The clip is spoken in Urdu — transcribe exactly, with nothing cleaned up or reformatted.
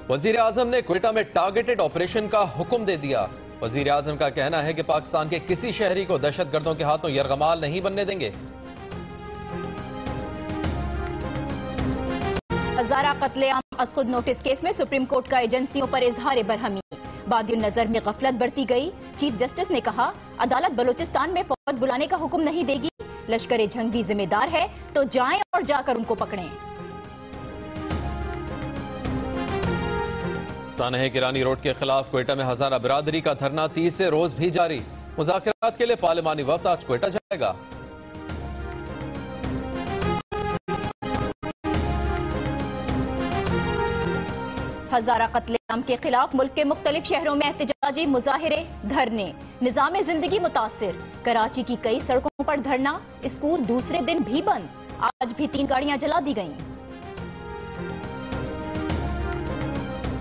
وزیر اعظم نے کوئٹہ میں ٹارگیٹڈ آپریشن کا حکم دے دیا۔ وزیر اعظم کا کہنا ہے کہ پاکستان کے کسی شہری کو دہشت گردوں کے ہاتھوں یرغمال نہیں بننے دیں گے۔ ہزارہ قتل عام از خود نوٹس کیس میں سپریم کورٹ کا ایجنسیوں پر اظہار برہمی۔ بادی النظر میں غفلت برتی گئی۔ چیف جسٹس نے کہا عدالت بلوچستان میں فوج بلانے کا حکم نہیں دے گی، لشکر جنگ بھی ذمہ دار ہے تو جائیں اور جا کر ان کو پکڑیں۔ سانحہ گیلانی روڈ کے خلاف کوئٹہ میں ہزارہ برادری کا دھرنا تیسرے روز بھی جاری۔ مذاکرات کے لیے پارلیمانی وفد آج کوئٹہ جائے گا۔ ہزارہ قتل عام کے خلاف ملک کے مختلف شہروں میں احتجاجی مظاہرے، دھرنے، نظام زندگی متاثر۔ کراچی کی کئی سڑکوں پر دھرنا، اسکول دوسرے دن بھی بند۔ آج بھی تین گاڑیاں جلا دی گئیں۔